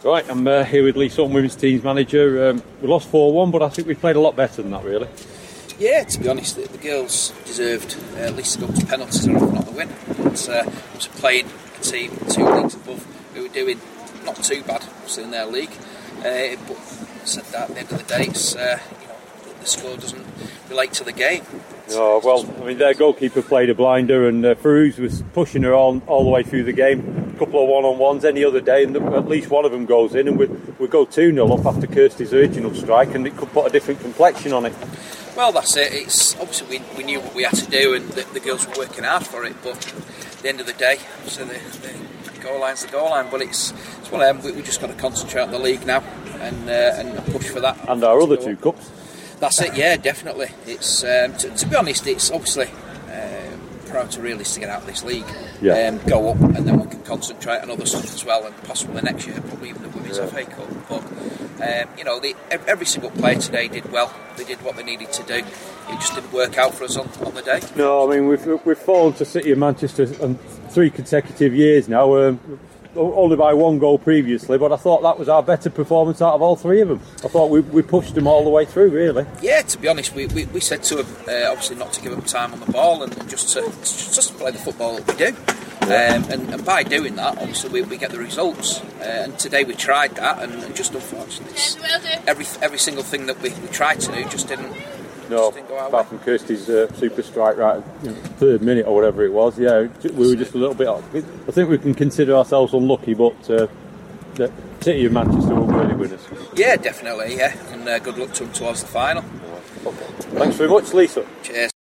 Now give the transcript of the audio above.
Right, I'm here with Lee Sutton, women's team's manager. We lost 4-1, but I think we played a lot better than that, really. Yeah, to be honest, the girls deserved at least to go to penalties or not the win. It was playing a team 2 leagues above who were doing not too bad, obviously, in their league. But said that at the end of the day, it's, the score doesn't relate to the game. No, well, I mean, their goalkeeper played a blinder, and Farouz was pushing her on all the way through the game. A couple of one-on-ones any other day, and at least one of them goes in, and we go 2-0 up after Kirsty's original strike, and it could put a different complexion on it. Well, that's it. It's obviously we knew what we had to do, and the girls were working hard for it. But at the end of the day, so the goal line's the goal line. But it's one of them. We just got to concentrate on the league now and push for that. And our other 2 cups. That's it. Yeah, definitely. It's to be honest, it's obviously proud to really to get out of this league. Yeah. Go up, and then we can concentrate on other stuff as well, and possibly next year, probably even the Women's FA Cup. But every single player today did well. They did what they needed to do. It just didn't work out for us on the day. No, I mean we've fallen to City of Manchester on 3 consecutive years now. Only by 1 goal previously, but I thought that was our better performance out of all 3 of them. I thought we pushed them all the way through, really. Yeah, to be honest, we said to them obviously not to give them time on the ball and just to play the football that we do. And by doing that, obviously we get the results. And today we tried that, and just unfortunately, every single thing that we tried to do just didn't. No, apart from Kirsty's super strike right at 3rd minute or whatever it was. Yeah, we were just a little bit off. I think we can consider ourselves unlucky, but the City of Manchester will really win us. Yeah, definitely, yeah. And good luck to them towards the final. Okay. Thanks very much, Lisa. Cheers.